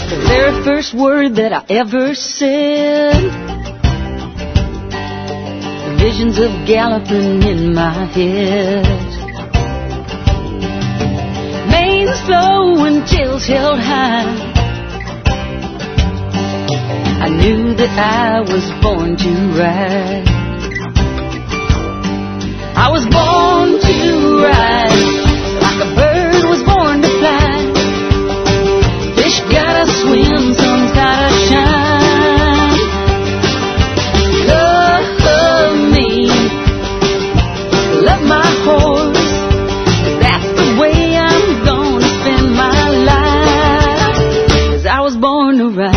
The very first word that I ever said, visions of galloping in my head, manes flowing, tails held high. I knew that I was born to ride. I was born to ride, like a bird was born to fly. Fish gotta swim, sun's gotta shine. Love me, love my horse. That's the way I'm gonna spend my life, 'cause I was born to ride.